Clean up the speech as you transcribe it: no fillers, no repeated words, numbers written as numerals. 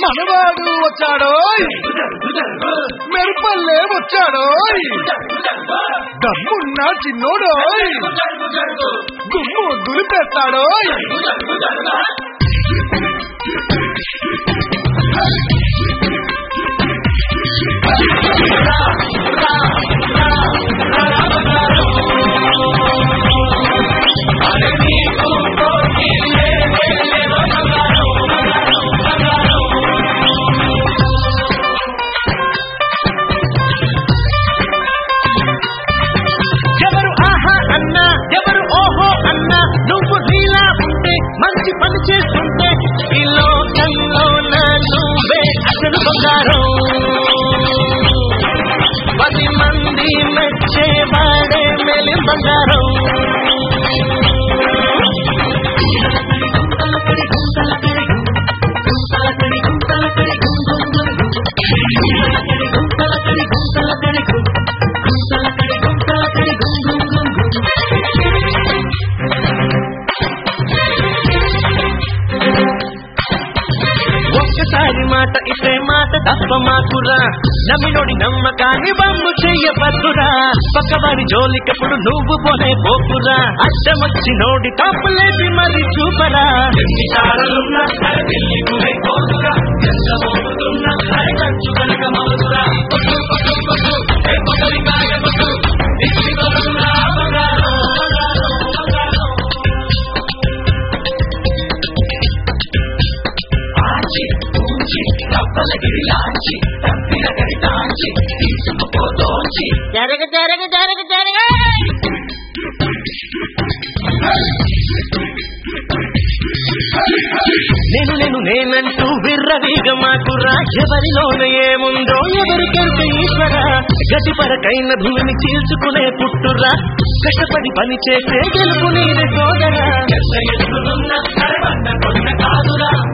మనవాడు వచ్చాడోయ్, మెరుపల్లే వచ్చాడోయ్, దమ్మున్న చిన్నోడోయ్, గుమ్ము దులిపేస్తాడోయ్. ఎవరు ఆహా అన్నా ఎవరు ఓహో అన్నా నువ్వు నీలా ఉంటే మంచి పని చేస్తుంటే ఈ లోకంలో నువ్వే అసలు బంగారం. 10 మంది మెచ్చేవాడే మేలి బంగారం. ఒక్కసారి మాట ఇస్తే మాట తప్ప మాకురా, నమ్మినోడి నమ్మకాన్ని బంధు చెయ్యబద్దురా. పక్కవాడి జోలికప్పుడు నువ్వు పోనే పోకురా, అడ్డమొచ్చి నోడి తప్పులేసి మరి చూపరా. జరగ జరగ జరగ జరగ నేను నేనంటూ విర్రవీగ మాకురా. ఎవరిలోన ఏముందో ఎవరికెంత ఈశ్వర. గతిపరకైన భూమిని చీల్చుకునే పుట్టురా, కష్టపడి పని చేసే గెలుపు నీదే సోదరా.